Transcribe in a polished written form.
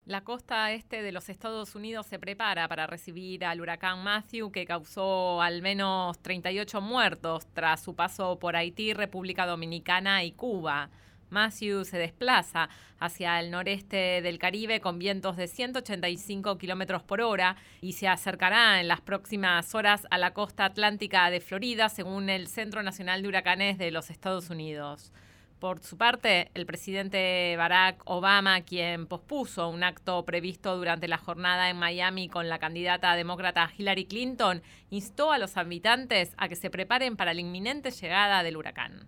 La costa este de los Estados Unidos se prepara para recibir al huracán Matthew, que causó al menos 38 muertos tras su paso por Haití, República Dominicana y Cuba. Matthew se desplaza hacia el noreste del Caribe con vientos de 185 kilómetros por hora y se acercará en las próximas horas a la costa atlántica de Florida, según el Centro Nacional de Huracanes de los Estados Unidos. Por su parte, el presidente Barack Obama, quien pospuso un acto previsto durante la jornada en Miami con la candidata demócrata Hillary Clinton, instó a los habitantes a que se preparen para la inminente llegada del huracán.